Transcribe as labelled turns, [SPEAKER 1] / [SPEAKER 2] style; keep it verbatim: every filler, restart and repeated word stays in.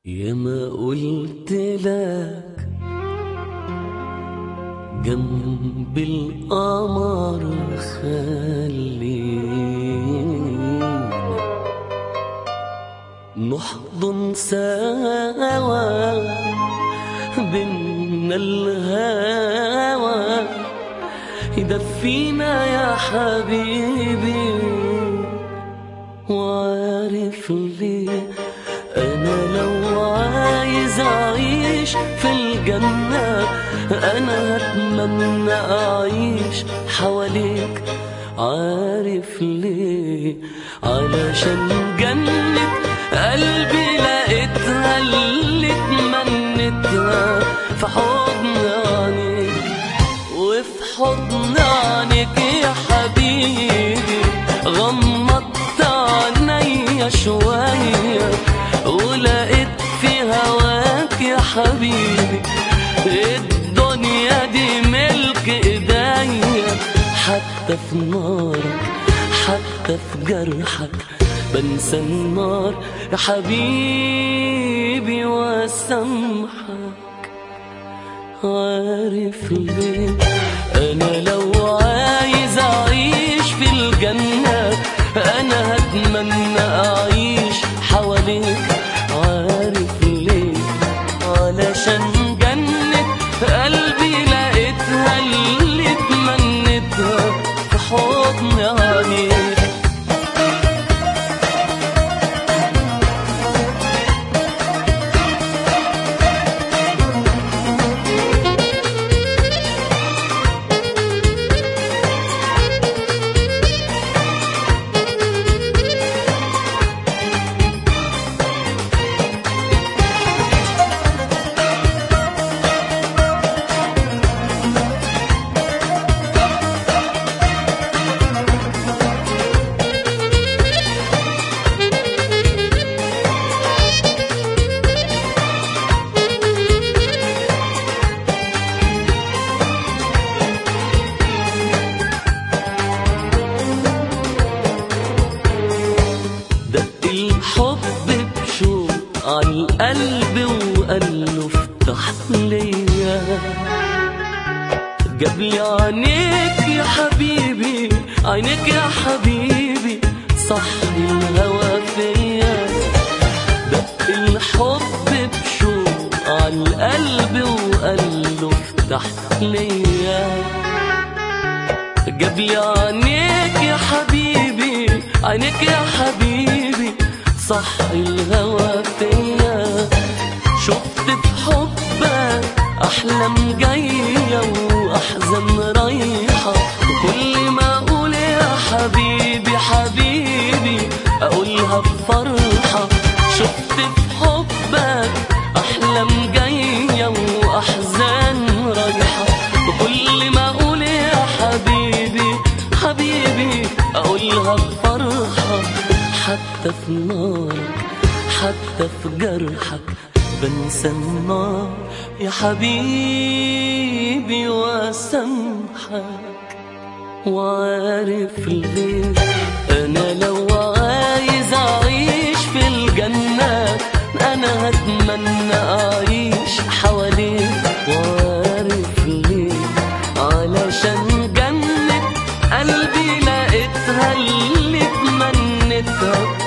[SPEAKER 1] يا ما قلت لك جنب القمر خلينا نحضن سوا بينا الهوى يدفينا يا حبيبي. وعارف ليه أنا لو عايز أعيش في الجنة أنا هتمنى أعيش حواليك. عارف ليه؟ علشان جنة قلبي لقيتها اللي اتمنيتها في حضن عينيك وفي حضن عينيك يا حبيبي. غمضت عينيا شوية ولقيت في هواك يا حبيبي. الدنيا دي ملك ايديا، حتى في نارك حتى في جرحك بنسى النار يا حبيبي واسامحك. عارف ليه؟ انا لو عايز اعيش في الجنة انا هتمنى اعيش حواليك. عارف ليه؟ علشان جنة قلبي لقيتها اللي اتمنيتها في حضن عينيك. الحب بشوق عالقلب وقاله افتح ليا. جابلي عينيك يا حبيبي، عينيك يا حبيبي صحي الهوى فيا. دق الحب بشوق عالقلب وقاله افتح ليا. جابلي عينيك يا حبيبي، عينيك يا حبيبي صحي الهوى فيا. شفت في حبك أحلام جاية وأحزان رايحة، وكل ما أقول يا حبيبي حبيبي أقولها بفرحة. شفت في حبك أحلام جاية وأحزان رايحة، وكل ما أقول يا حبيبي حبيبي أقولها بفرحة. حتى في نارك حتى في جرحك بنسى النار يا حبيبي واسامحك. وعارف ليه؟ أنا لو عايز أعيش في الجنة أنا هتمنى أعيش حواليك. وعارف ليه؟ علشان جنة قلبي لقيتها اللي اتمنيتها